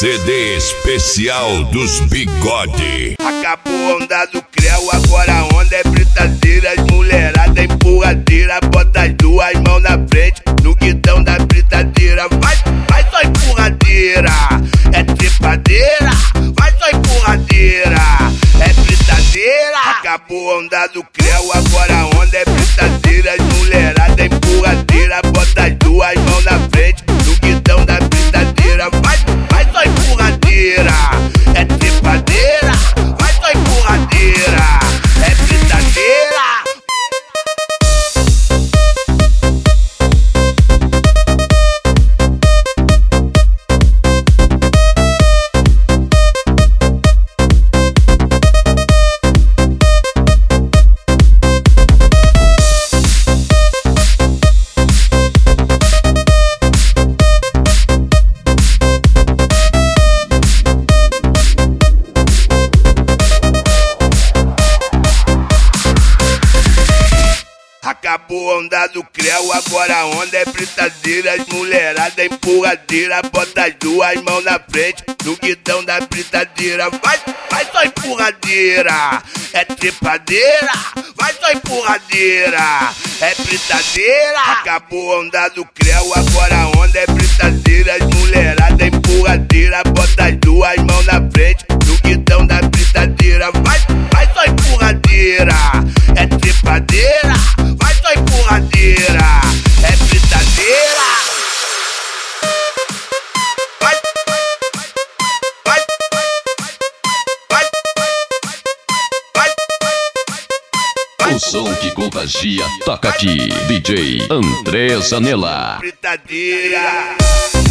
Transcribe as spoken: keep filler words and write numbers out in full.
C D especial dos bigode. Acabou a onda do creu, agora a onda é britadeira. As mulherada empurradeira, bota as duas mãos na frente no guidão da britadeira. Vai, vai só empurradeira, é trepadeira. Vai só empurradeira, é britadeira. Acabou a onda do creu, agora a onda é britadeira. As mulherada empurradeira, bota as duas mãos na frente no guidão da britadeira. Vai, vai só empurradeira, é trepadeira. Vai só empurradeira, é britadeira. Acabou a onda do creu, agora a onda é britadeira. As mulherada empurradeira, bota as duas mãos na frente no guidão da britadeira. Vai, vai só empurradeira, é trepadeira. Vai só empurradeira, é britadeira. Acabou a onda do creu, agora a onda é britadeira. As mulherada empurradeira, bota as duas mãos na frente no guidão da britadeira. Vai, vai só empurradeira, é trepadeira. Vai só empurradeira, é britadeira. Vai, vai, vai, vai, vai. O som que contagia, toca aqui, D J André Zanella. Britadeira.